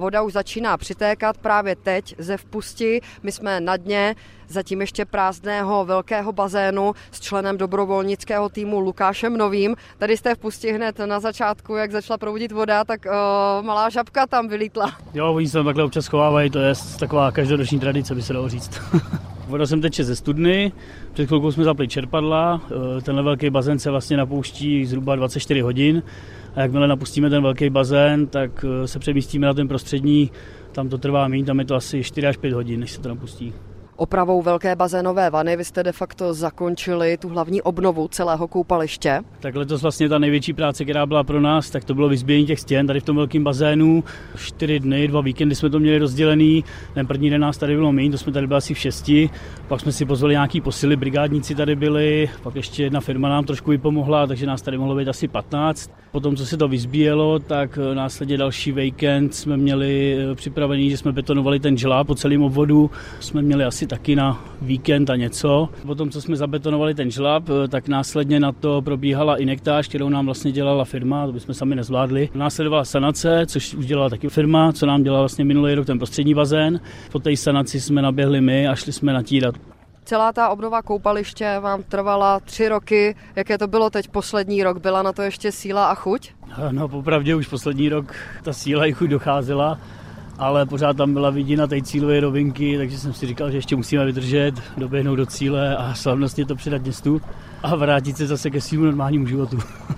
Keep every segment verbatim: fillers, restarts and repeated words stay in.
voda už začíná přitékat právě teď ze vpusti. My jsme na dně zatím ještě prázdného velkého bazénu s členem dobrovolnického týmu Lukášem Novým. Tady jste vpusti hned na začátku, jak začala proudit voda, tak uh, malá žabka tam vylítla. Jo, oni se tam takhle občas chovávají, to je taková každoroční tradice, by se dalo říct. Voda sem teče ze studny, před chvilkou jsme zapli čerpadla, tenhle velký bazén se vlastně napouští zhruba dvacet čtyři hodin a jakmile napustíme ten velký bazén, tak se přemístíme na ten prostřední, tam to trvá méně, tam je to asi čtyři až pět hodin, než se to napustí. Opravou velké bazénové vany vy jste de facto zakončili tu hlavní obnovu celého koupaliště. Tak letos vlastně ta největší práce, která byla pro nás, tak to bylo vyzbíjení těch stěn tady v tom velkém bazénu. Čtyři dny, dva víkendy jsme to měli rozdělený. Ten první den nás tady bylo méně, to jsme tady byli asi v šesti. Pak jsme si pozvali nějaký posily, brigádníci tady byli, pak ještě jedna firma nám trošku vypomohla, takže nás tady mohlo být asi patnáct. Potom, co se to vyzbíjelo, tak následně další víkend jsme měli připravený, že jsme betonovali ten žláb po celém obvodu. Jsme měli asi taky na víkend a něco. Potom, co jsme zabetonovali ten žlab, tak následně na to probíhala injektáž, kterou nám vlastně dělala firma, to bychom sami nezvládli. Následovala sanace, což už dělala taky firma, co nám dělala vlastně minulý rok ten prostřední bazén. Po té sanaci jsme naběhli my a šli jsme natírat. Celá ta obnova koupaliště vám trvala tři roky. Jaké to bylo teď poslední rok? Byla na to ještě síla a chuť? No, popravdě už poslední rok ta síla i chuť docházela, ale pořád tam byla vidina té cílové rovinky, takže jsem si říkal, že ještě musíme vydržet, doběhnout do cíle a slavnostně to předat městu a vrátit se zase ke svému normálnímu životu.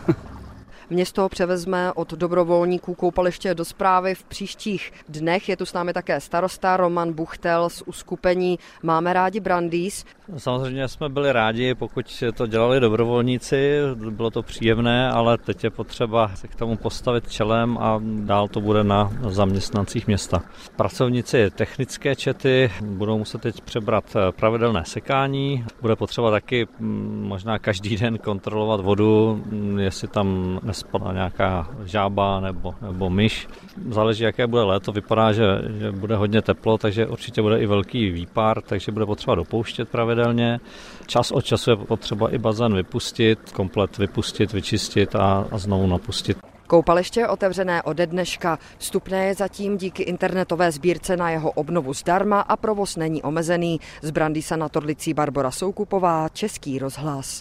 Město převezme od dobrovolníků koupaliště do správy v příštích dnech. Je tu s námi také starosta Roman Buchtel z uskupení Máme rádi Brandýs. Samozřejmě jsme byli rádi, pokud to dělali dobrovolníci, bylo to příjemné, ale teď je potřeba se k tomu postavit čelem a dál to bude na zaměstnancích města. Pracovníci technické čety budou muset teď přebrat pravidelné sekání, bude potřeba taky možná každý den kontrolovat vodu, jestli tam nespadá nějaká žába nebo, nebo myš. Záleží, jaké bude léto, vypadá, že, že bude hodně teplo, takže určitě bude i velký výpár, takže bude potřeba dopouštět pravidelně. Čas od času je potřeba i bazén vypustit, komplet vypustit, vyčistit a, a znovu napustit. Koupaliště je otevřené ode dneška. Vstupné je zatím díky internetové sbírce na jeho obnovu zdarma a provoz není omezený. Z Brandýsa nad Orlicí Barbora Soukupová, Český rozhlas.